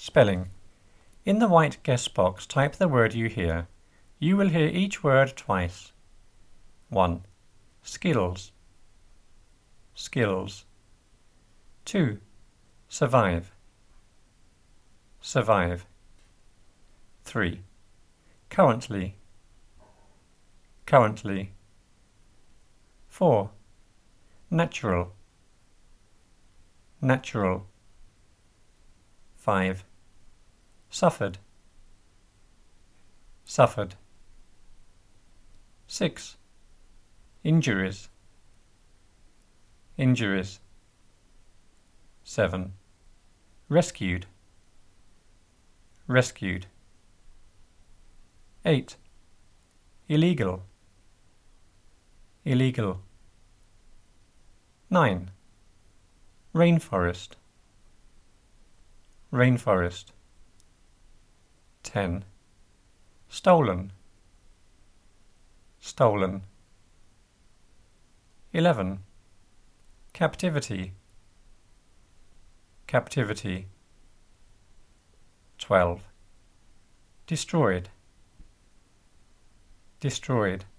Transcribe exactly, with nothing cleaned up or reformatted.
Spelling. In the white guess box, type the word you hear. You will hear each word twice. one. Skills. Skills. two. Survive. Survive. three. Currently. Currently. four. Natural. Natural. five. Suffered. Suffered. six. Injuries. Injuries. seven. Rescued. Rescued. eight. Illegal. Illegal. nine. Rainforest. Rainforest. ten. Stolen. Stolen. eleven. Captivity. Captivity. twelve. Destroyed. Destroyed.